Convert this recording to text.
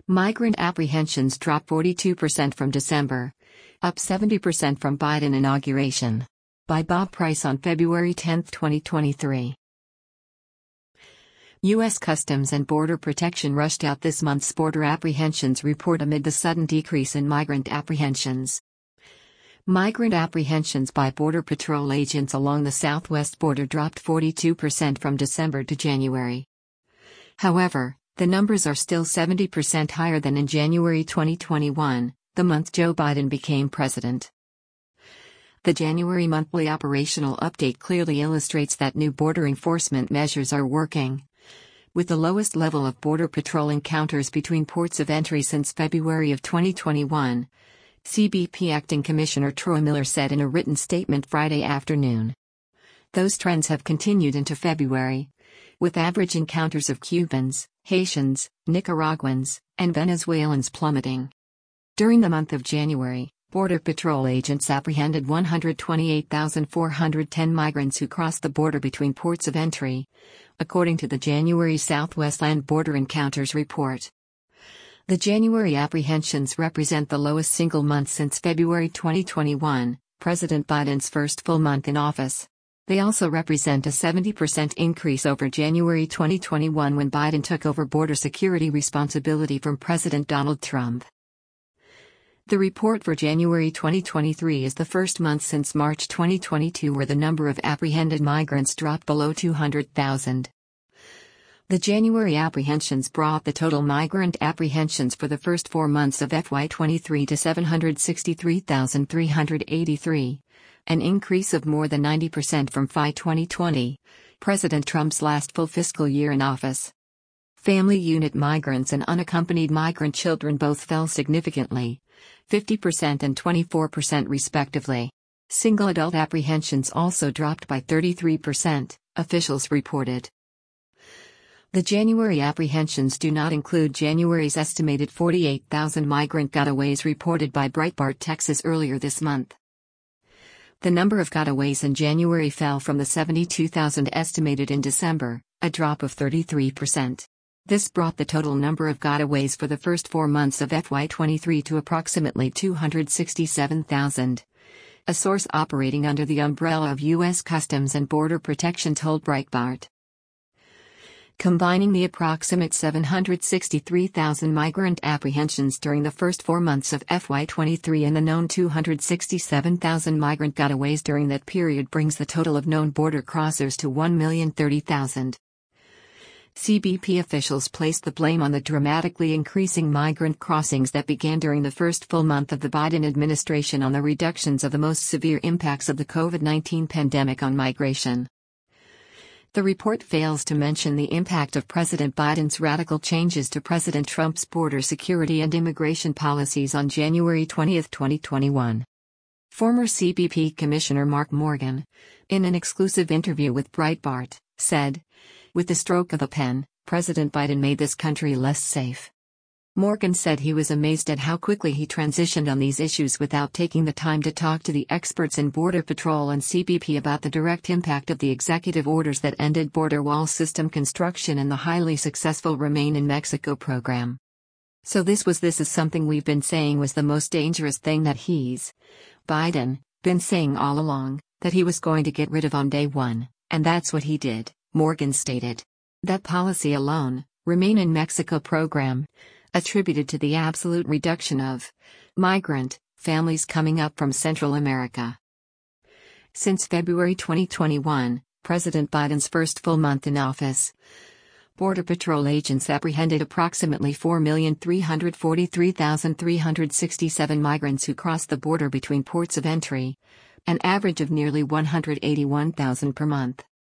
Migrant apprehensions dropped 42% from December, up 70% from Biden inauguration. By Bob Price on February 10, 2023. U.S. Customs and Border Protection rushed out this month's border apprehensions report amid the sudden decrease in migrant apprehensions. Migrant apprehensions by Border Patrol agents along the southwest border dropped 42% from December to January. However, the numbers are still 70% higher than in January 2021, the month Joe Biden became president. The January monthly operational update clearly illustrates that new border enforcement measures are working. With the lowest level of Border Patrol encounters between ports of entry since February of 2021, CBP Acting Commissioner Troy Miller said in a written statement Friday afternoon. Those trends have continued into February, with average encounters of Cubans, Haitians, Nicaraguans, and Venezuelans plummeting. During the month of January, Border Patrol agents apprehended 128,410 migrants who crossed the border between ports of entry, according to the January Southwest Land Border Encounters report. The January apprehensions represent the lowest single month since February 2021, President Biden's first full month in office. They also represent a 70% increase over January 2021 when Biden took over border security responsibility from President Donald Trump. The report for January 2023 is the first month since March 2022 where the number of apprehended migrants dropped below 200,000. The January apprehensions brought the total migrant apprehensions for the first 4 months of FY23 to 763,383, an increase of more than 90% from FY 2020, President Trump's last full fiscal year in office. Family unit migrants and unaccompanied migrant children both fell significantly, 50% and 24% respectively. Single adult apprehensions also dropped by 33%, officials reported. The January apprehensions do not include January's estimated 48,000 migrant gotaways reported by Breitbart Texas earlier this month. The number of gotaways in January fell from the 72,000 estimated in December, a drop of 33%. This brought the total number of gotaways for the first 4 months of FY23 to approximately 267,000. A source operating under the umbrella of U.S. Customs and Border Protection told Breitbart. Combining the approximate 763,000 migrant apprehensions during the first 4 months of FY23 and the known 267,000 migrant gotaways during that period brings the total of known border crossers to 1,030,000. CBP officials placed the blame on the dramatically increasing migrant crossings that began during the first full month of the Biden administration on the reductions of the most severe impacts of the COVID-19 pandemic on migration. The report fails to mention the impact of President Biden's radical changes to President Trump's border security and immigration policies on January 20, 2021. Former CBP Commissioner Mark Morgan, in an exclusive interview with Breitbart, said, "With the stroke of a pen, President Biden made this country less safe." Morgan said he was amazed at how quickly he transitioned on these issues without taking the time to talk to the experts in Border Patrol and CBP about the direct impact of the executive orders that ended border wall system construction and the highly successful Remain in Mexico program. So this is something we've been saying was the most dangerous thing that Biden, been saying all along, that he was going to get rid of on day one, and that's what he did, Morgan stated. That policy alone, Remain in Mexico program, attributed to the absolute reduction of migrant families coming up from Central America. Since February 2021, President Biden's first full month in office, Border Patrol agents apprehended approximately 4,343,367 migrants who crossed the border between ports of entry, an average of nearly 181,000 per month.